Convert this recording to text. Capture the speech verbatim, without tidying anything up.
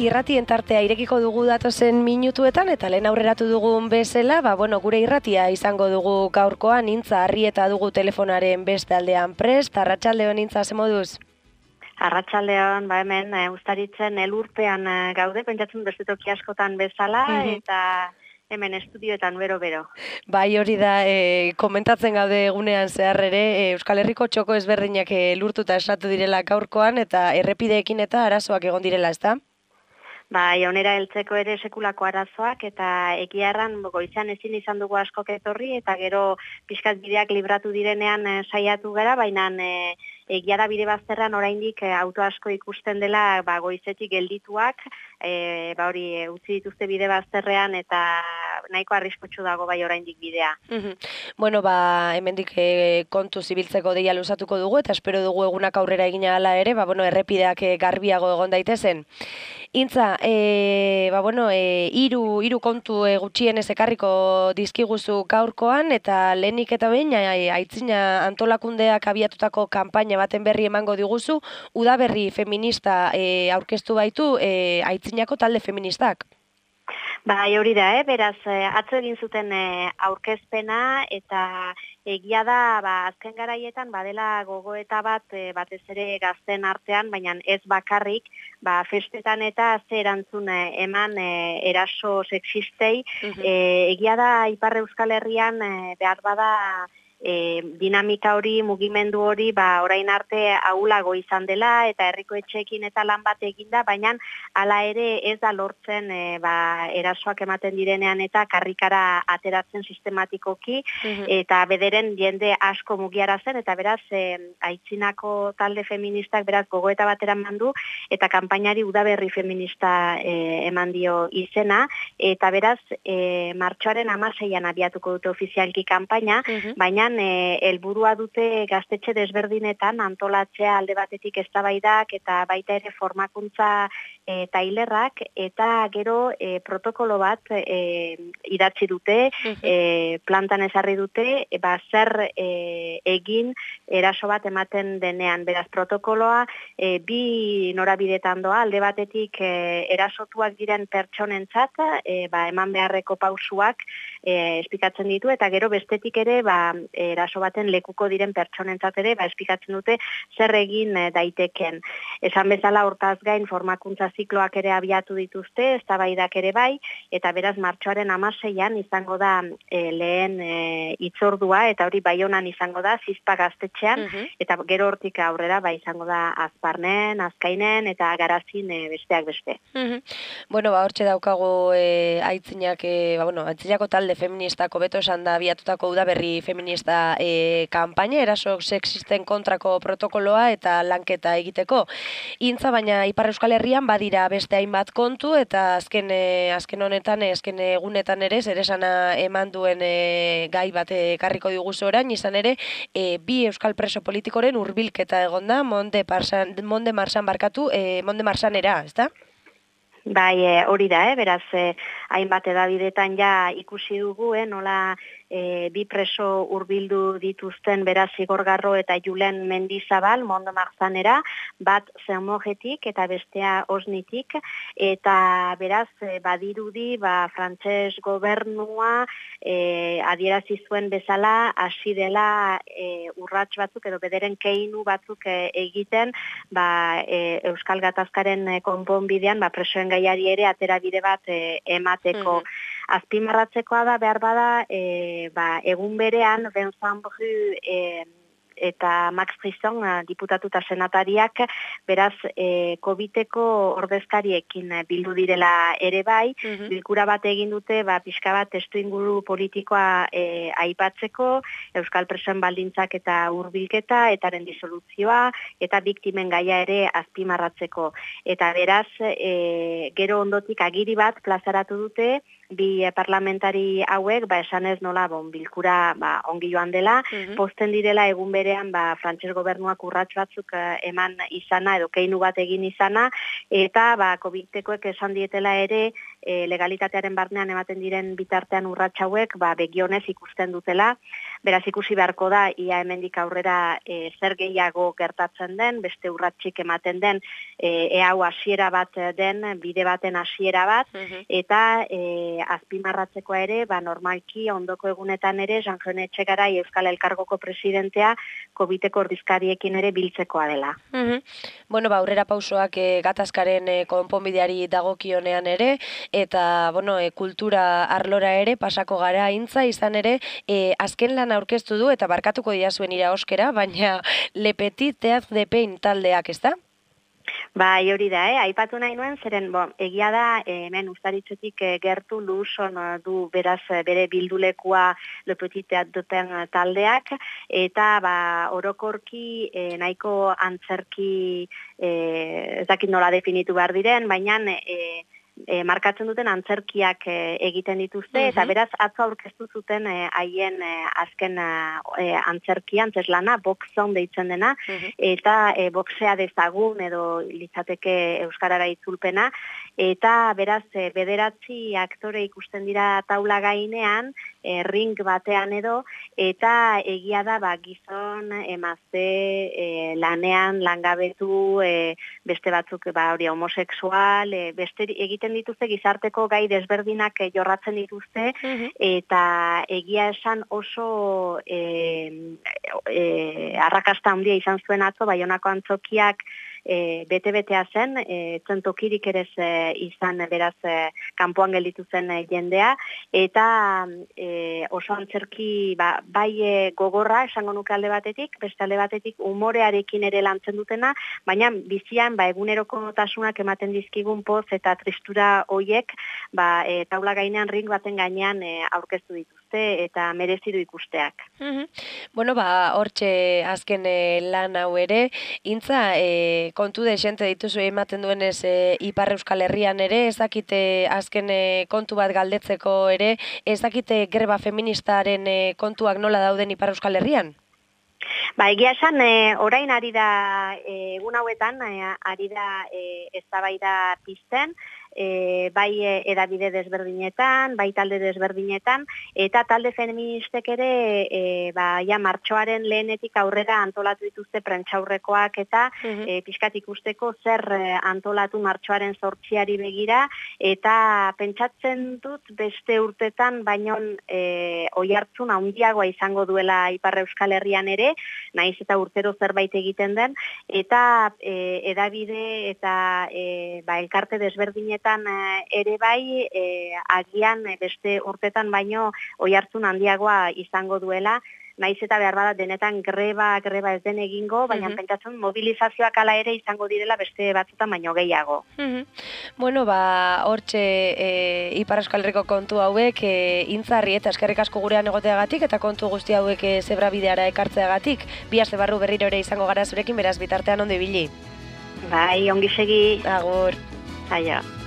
irratien tartea irekiko dugu datozen minutuetan eta lehen aurreratu dugun bezala, ba, bueno, gure irratia izango dugu gaurkoan, Intza Arrieta dugu telefonaren beste aldean prest. Arratsaldeon, Intza, ze moduz? Arratsaldeon, ba hemen, e, ustaritzen elurpean e, gaude, pentsatzen beste toki askotan bezala, mm-hmm. eta hemen estudioetan bero-bero. Bai, hori da, e, komentatzen gaude egunean zehar ere, e, Euskal Herriko txoko ezberdinak e, lurtuta esatu direla gaurkoan, eta errepideekin eta arazoak egon direla, ezta? Bai, onera heltzeko ere sekulako arazoak, eta egia erran goizan ezin izan dugu askok etorri, eta gero pixkat bideak libratu direnean e, saiatu gara, baina e, egia da bide bazterran oraindik e, auto asko ikusten dela ba, goizetik geldituak, e, ba hori e, utzi dituzte bide bazterrean, eta nahiko arriskutsu dago bai oraindik bidea. Mm-hmm. Bueno, ba, hemendik e, kontu zibiltzeko deia luzatuko dugu, eta espero dugu egunak aurrera egina hala ere, ba, bueno, errepideak e, garbiago egon daitezen. Intza, e, ba, bueno, e, iru, iru kontu e, gutxienez ekarriko dizkiguzu gaurkoan, eta lehenik eta behin e, aitzina antolakundeak abiatutako kanpaina baten berri emango diguzu, udaberri feminista e, aurkeztu baitu e, aitzinako talde feministak. Bai, hori da, eh? Beraz, atzo egin zuten eh, aurkezpena, eta egia da, ba, azken garaietan badela gogoeta bat, eh, batez ere gazten artean, baina ez bakarrik, ba, festetan eta ze erantzun eh, eman eh, eraso sexistei. Uh-huh. eh, egia da, Ipar Euskal Herrian eh, behar bada, E, dinamika hori, mugimendu hori, ba, orain arte ahulago izan dela, eta herriko etxeekin eta lan bat eginda, baina hala ere ez da lortzen e, ba, erasoak ematen direnean eta karrikara ateratzen sistematikoki, uh-huh. eta bederen jende asko mugiarazen, eta beraz, e, aitzinako talde feministak beraz gogoeta batera mandu, eta kanpainari udaberri feminista e, eman dio izena, eta beraz, e, martxoaren hamaseian abiatuko dute ofizialki kanpaina, uh-huh. baina helburua dute gaztetxe desberdinetan antolatzea alde batetik eztabaidak eta baita ere formakuntza e, tailerrak, eta gero e, protokolo bat e, idatzi dute, uh-huh. e, plantan ezarri dute, e, ba, zer e, egin eraso bat ematen denean. Beraz, protokoloa e, bi norabidetan doa, alde batetik e, erasotuak diren pertsonentzat, e, ba, eman beharreko pausuak e, esplikatzen ditu, eta gero bestetik ere, ba, eraso baten lekuko diren pertsonentzat ere, ba, esplikatzen dute zer egin e, daiteken. Esan bezala hortaz gain formakuntza zikloak ere abiatu dituzte, eztabaidak ere bai, eta beraz martxoaren hamaseian izango da e, lehen e, hitzordua, eta hori Baionan izango da, Zizpa gaztetxean, uh-huh. eta gero hortik aurrera ba, izango da Azparnen, Azkainen, eta Garazin e, besteak beste. Uh-huh. Bueno, ba, hortxe daukagu e, aitzinak, e, ba, bueno, aitzinako talde feministako beto esan da abiatutako udaberri feminista e, kanpaina, eraso sexisten kontrako protokoloa eta lanketa egiteko. Intza, baina Ipar Euskal Herrian badira beste hainbat kontu, eta azken, e, azken honetan, azken egunetan ere, zeresana eman duen e, gai bat ekarriko diguzu orain, izan ere, e, bi euskal preso politikoren hurbilketa egonda, Monde Marsan, Monde Marsan barkatu, e, Monde Marsanera, ezta? Bai, e, hori da, eh? Beraz, e, hainbat edabidetan ja ikusi dugu, eh? Nola e, bi preso hurbildu dituzten beraz Igorgarro eta Julen Mendizabal, Mondo Marzanera, bat Zermojetik eta bestea Osnitik, eta beraz e, badirudi, ba, frantses gobernua e, adierazi zuen bezala hasi dela e, urrats batzuk edo bederen keinu batzuk e, egiten, ba, e, Euskal Gatazkaren e, konponbidean, ba, presoen gaiari ere atera bide bat e, emateko. Mm-hmm. Azpimarratzekoa da behar bada, e, ba, egun berean, Vincent Bru e, eta Max Brisson, diputatu eta senatariak, beraz, e, Coviteko ordezkariekin bildu direla ere bai, uh-huh. bilkura bat egin dute, ba, pixka bat testu inguru politikoa e, aipatzeko, Euskal presoen baldintzak eta hurbilketa, etaren disoluzioa, eta biktimen gaia ere azpimarratzeko. Eta beraz, e, gero ondotik agiri bat plazaratu dute, bi parlamentari hauek, ba, esan ez nola, bon, bilkura ba, ongi joan dela, uh-huh. posten direla egun berean, ba, frantses gobernuak urrats batzuk uh, eman izana, edo keinu bat egin izana, eta, ba, Covitekoek esan dietela ere, e, legalitatearen barnean ematen diren bitartean urrats hauek, ba, begionez ikusten dutela, beraz ikusi beharko da, ia hemendik aurrera e, zer gehiago gertatzen den, beste urratsik ematen den, e, ea hau hasiera bat den, bide baten hasiera bat, eta e, azpimarratzekoa ere, ba, normalki ondoko egunetan ere, Jan-Jon Etxegarai Euskal Elkargoko presidentea COVIDeko ordizkariekin ere biltzekoa dela. Uhum. Bueno, ba, aurrera pausoak e, gatazkaren e, konponbideari dagokionean ere, eta bueno, e, kultura arlora ere pasako gara intza, izan ere, e, azken lan aurkeztu du, eta barkatuko diazuen iraoskera, baina Le Petit Théâtre de Pain taldeak, ez da? Bai, hori da, eh? Aipatu nahi nuen, zeren, bo, egia da, hemen Uztaritzetik eh, gertu Luson du beraz bere bildulekua Le Petit Théâtre de Pain taldeak, eta ba, orokorki eh, nahiko antzerki, eh, ez dakit nola definitu behar diren, baina eh, E, markatzen duten antzerkiak e, egiten dituzte, uh-huh. eta beraz atzo aurkeztu zuten haien e, e, azken e, antzerkia, antzeslana, boxon deitzen dena, uh-huh. eta e, boxea dezagun edo litzateke euskarara itzulpena, eta beraz e, bederatzi aktore ikusten dira taula gainean, e, ring batean edo, eta egia da ba, gizon, emazte, e, lanean, langabetu, e, beste batzuk ba, hori homosexual, e, beste egiten dituzte gizarteko gai desberdinak e, jorratzen dituzte, uh-huh. eta egia esan oso e, e, arrakasta handia izan zuen atzo, Baionako antzokiak E, bete-betea zen, e, zentokirik ere e, izan beraz e, kanpoan gelditu zen e, jendea, eta e, oso antzerki ba, bai e, gogorra esango nuke alde batetik, beste alde batetik umorearekin ere lantzen dutena, baina bizian ba, eguneroko tasunak ematen dizkigun poz eta tristura hoiek ba, e, taula gainean ring baten gainean e, aurkeztu dituzte eta merezidu ikusteak. Mm-hmm. Bueno, ba, hortxe azken e, lan hau ere, intza, e, kontu desente dituzu ematen duenez e, Ipar Euskal Herrian ere, ez dakite azken e, kontu bat galdetzeko ere, ez dakite greba feministaren e, kontuak nola dauden Ipar Euskal Herrian? Ba, egia esan, e, orain ari da, e, egun hauetan, e, ari da e, eztabaida pizten, E, bai edabide desberdinetan, bai talde desberdinetan, eta talde feministek ere e, ba, ja, martxoaren lehenetik aurrera antolatu dituzte prentsaurrekoak eta uh-huh. e, pixkat ikusteko zer antolatu martxoaren zortziari begira, eta pentsatzen dut beste urtetan baino e, oihartzun handiagoa izango duela Ipar Euskal Herrian ere, naiz eta urtero zerbait egiten den, eta e, edabide eta e, ba, elkarte desberdinetan ere bai, e, agian beste urtetan baino oihartzun handiagoa izango duela, naiz eta behar bada denetan greba, greba ez den egingo, baina uh-huh. pentsatzen mobilizazioak ala ere izango direla beste batzutan baino gehiago. Uh-huh. Bueno, ba, hortxe e, Ipar Euskal Herriko kontu hauek e, intzarri eta eskerrik asko gurean egoteagatik eta kontu guzti hauek e, zebrabideara ekartzeagatik, bi aste barru berriro ere izango gara zurekin, beraz bitartean ondo ibili. Bai, ongi segi. Agur. Aio.